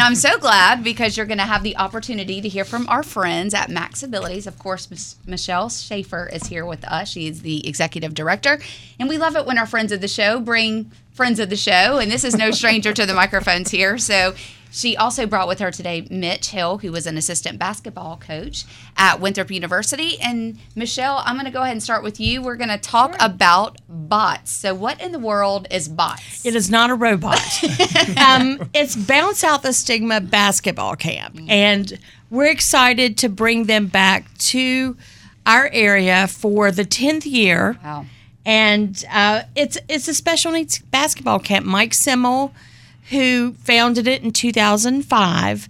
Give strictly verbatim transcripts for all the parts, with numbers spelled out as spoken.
I'm so glad because you're going to have the opportunity to hear from our friends at Max Abilities. Of course, Miss Michelle Schaefer is here with us. She is the executive director. And we love it when our friends of the show bring friends of the show. And this is no stranger to the microphones here. So she also brought with her today Mitch Hill, who was an assistant basketball coach at Winthrop University. And Michelle, I'm going to go ahead and start with you. We're going to talk sure. about bots. So what in the world is bots? It is not a robot. um, it's Bounce Out the Stigma basketball camp. Mm-hmm. And we're excited to bring them back to our area for the tenth year. Wow. And uh, it's, it's a special needs basketball camp. Mike Simmel, who founded it in two thousand five,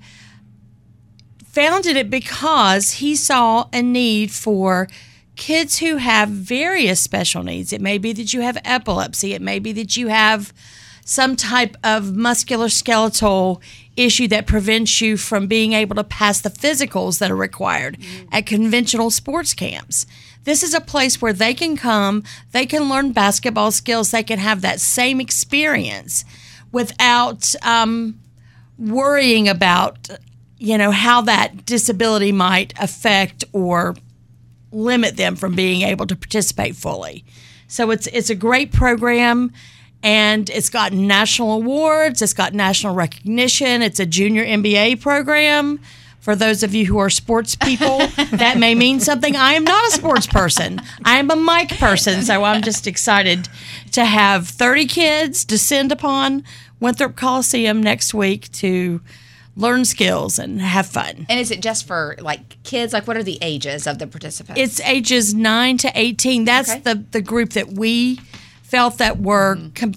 founded it because he saw a need for kids who have various special needs. It may be that you have epilepsy. It may be that you have some type of musculoskeletal issue that prevents you from being able to pass the physicals that are required mm-hmm. at conventional sports camps. This is a place where they can come, they can learn basketball skills, they can have that same experience without um, worrying about, you know, how that disability might affect or limit them from being able to participate fully. So it's it's a great program, and it's got national awards, it's got national recognition, it's a junior N B A program. For those of you who are sports people, that may mean something. I am not a sports person. I am a Mike person, so I'm just excited to have thirty kids descend upon Winthrop Coliseum next week to learn skills and have fun. And is it just for, like, kids? Like, what are the ages of the participants? It's ages nine to eighteen. That's okay. the, the group that we felt that were, mm-hmm. com-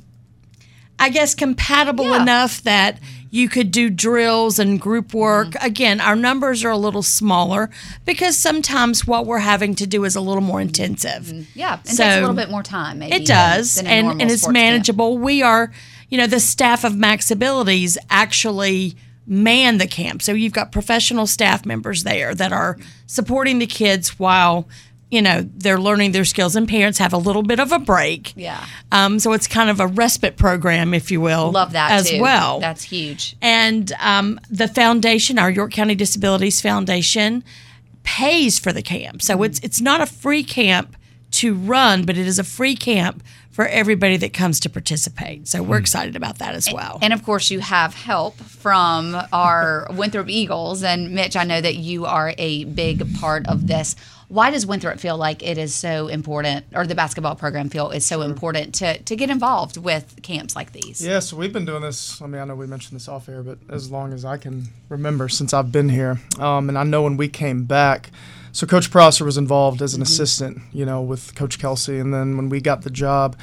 I guess, compatible yeah. enough that you could do drills and group work. Mm-hmm. Again, our numbers are a little smaller because sometimes what we're having to do is a little more intensive. Mm-hmm. Yeah, it so takes a little bit more time, maybe. It does, than, than and, and it's manageable. Camp. We are, you know, the staff of Max Abilities actually man the camp. So you've got professional staff members there that are supporting the kids while, you know, they're learning their skills, and parents have a little bit of a break. Yeah. Um, so it's kind of a respite program, if you will. Love that as too. well. That's huge. And um, the foundation, our York County Disabilities Foundation, pays for the camp. So mm-hmm. it's it's not a free camp to run, but it is a free camp for everybody that comes to participate. So we're excited about that as well. And, and of course, you have help from our Winthrop Eagles. And Mitch, I know that you are a big part of this. Why does Winthrop feel like it is so important, or the basketball program feel is so important to, to get involved with camps like these? Yeah, so we've been doing this, I mean, I know we mentioned this off air, but as long as I can remember since I've been here. Um, and I know when we came back, so Coach Prosser was involved as an mm-hmm. assistant, you know, with Coach Kelsey. And then when we got the job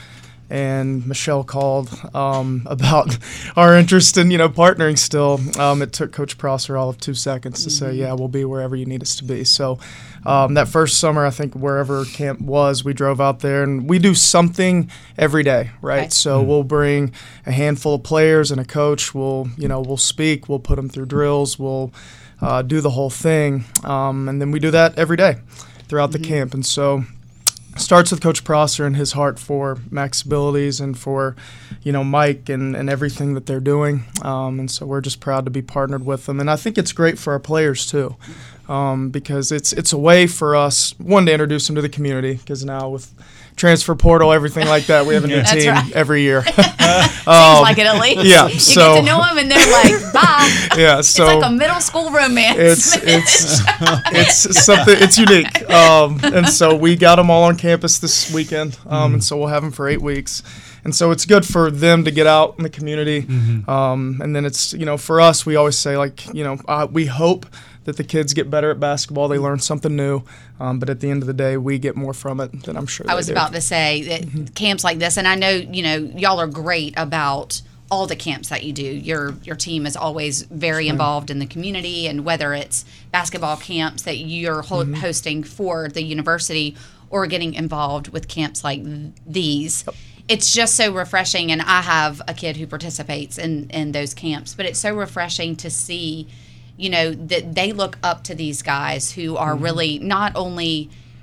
and Michelle called um, about our interest in, you know, partnering still, um, it took Coach Prosser all of two seconds to mm-hmm. say, yeah, we'll be wherever you need us to be. So um, that first summer, I think wherever camp was, we drove out there, and we do something every day, right? Okay. So mm-hmm. we'll bring a handful of players and a coach. We'll, you know, we'll speak. We'll put them through drills. We'll Uh, do the whole thing, um, and then we do that every day throughout mm-hmm. the camp. And so it starts with Coach Prosser and his heart for Max Abilities and for, you know, Mike and, and everything that they're doing. Um, and so we're just proud to be partnered with them. And I think it's great for our players too, um, because it's it's a way for us, one, to introduce them to the community, because now with transfer portal, everything like that, we have a new team right. every year. Seems um, like it at least. Yeah, you so, get to know them and they're like, bye. Yeah, so it's like a middle school romance. It's it's it's something. It's unique. Um, and so we got them all on campus this weekend, um, mm-hmm. and so we'll have them for eight weeks. And so it's good for them to get out in the community. Mm-hmm. Um, and then it's, you know, for us, we always say, like, you know, uh, we hope that the kids get better at basketball. They learn something new. Um, but at the end of the day, we get more from it than I'm sure I was do. about to say that mm-hmm. camps like this, and I know, you know, y'all are great about all the camps that you do. Your your team is always very sure. involved in the community, and whether it's basketball camps that you're ho- mm-hmm. hosting for the university or getting involved with camps like th- these, yep. it's just so refreshing. And I have a kid who participates in, in those camps, but it's so refreshing to see, you know, that they look up to these guys who are mm-hmm. really not only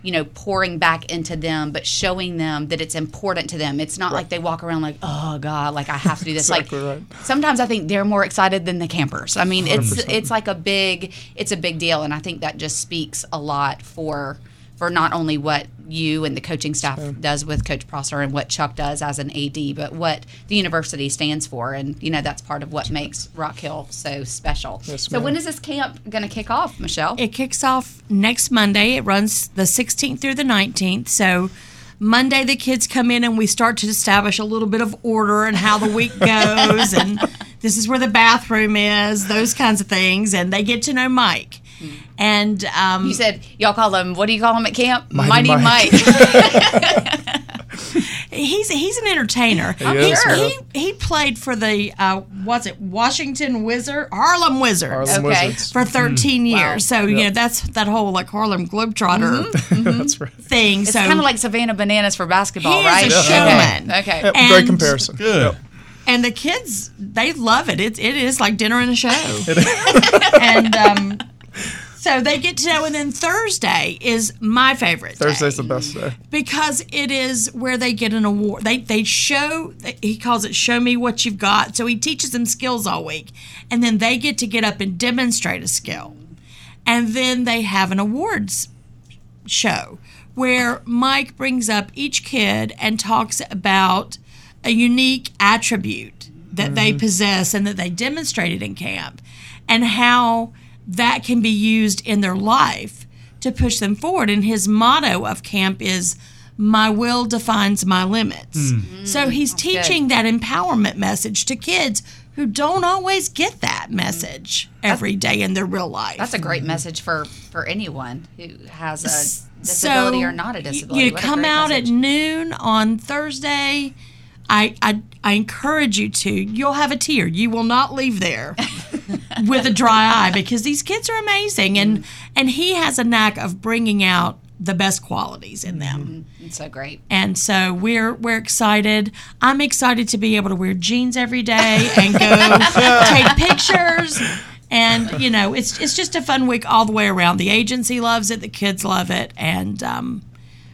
you know, pouring back into them, but showing them that it's important to them. It's not Right. like they walk around like, oh God, like I have to do this. Exactly like right. sometimes I think they're more excited than the campers. I mean, it's one hundred percent. it's like a big it's a big deal, and I think that just speaks a lot for for not only what you and the coaching staff does with Coach Prosser and what Chuck does as an A D, but what the university stands for. And, you know, that's part of what makes Rock Hill so special. Yes, so ma'am. when is this camp going to kick off, Michelle? It kicks off next Monday. It runs the sixteenth through the nineteenth. So Monday, the kids come in and we start to establish a little bit of order and how the week goes. And this is where the bathroom is, those kinds of things. And they get to know Mike. And um, You said y'all call him, what do you call him at camp? Mighty Mighty Mike. Mike. he's he's an entertainer. He is, he, yeah. he he played for the uh, what's it Washington Wizard Harlem Wizards Harlem Okay. Wizards. for thirteen Wow. years. So you Yep. know that's that whole like Harlem Globetrotter That's right. thing. It's so kind of like Savannah Bananas for basketball, He is right? a showman. Okay. okay. Yep, And- great comparison. Good. Yep. and the kids they love it. It it is like dinner and a show. and um, so they get to know. And then Thursday is my favorite. day. Thursday's the best day. Because it is where they get an award. They they show, he calls it show me what you've got. So he teaches them skills all week. And then they get to get up and demonstrate a skill. And then they have an awards show where Mike brings up each kid and talks about a unique attribute that they possess and that they demonstrated in camp and how that can be used in their life to push them forward. And his motto of camp is, my will defines my limits. So he's teaching that empowerment message to kids who don't always get that message every day in their real life. That's a great message for, for anyone who has a disability So, or not a y- disability. You What a come great out message. at noon on Thursday. I, I I encourage you to. You'll have a tear. You will not leave there with a dry eye because these kids are amazing, and and he has a knack of bringing out the best qualities in them. It's so great. And so we're we're excited. I'm excited to be able to wear jeans every day and go take pictures. And you know, it's it's just a fun week all the way around. The agency loves it, the kids love it, and um,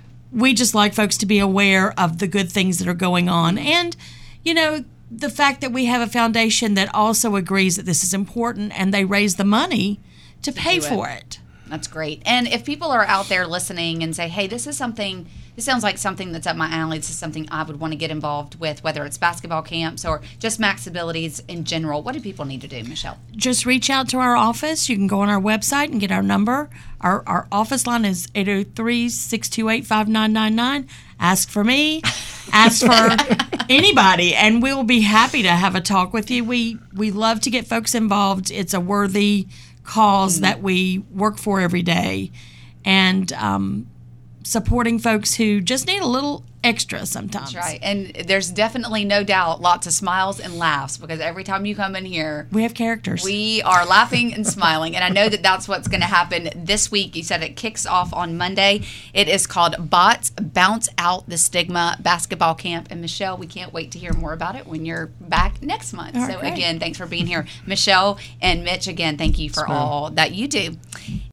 we just like folks to be aware of the good things that are going on. And you know, the fact that we have a foundation that also agrees that this is important, and they raise the money to pay do it. for it. That's great. And if people are out there listening and say, hey, this is something, this sounds like something that's up my alley, this is something I would want to get involved with, whether it's basketball camps or just Max Abilities in general, what do people need to do, Michelle? Just reach out to our office. You can go on our website and get our number. Our our office line is eight oh three, six two eight, five nine nine nine. Ask for me. Ask for anybody, and we will be happy to have a talk with you. We we love to get folks involved. It's a worthy cause that we work for every day, and um, supporting folks who just need a little extra sometimes. That's right. And there's definitely no doubt lots of smiles and laughs because every time you come in here, We have characters. we are laughing and smiling. And I know that that's what's going to happen this week. You said it kicks off on Monday. It is called Bots Bounce Out the Stigma Basketball Camp. And Michelle, we can't wait to hear more about it when you're back next month. All right, so great. again, thanks for being here. Michelle and Mitch, again, thank you for Yes, ma'am. all that you do.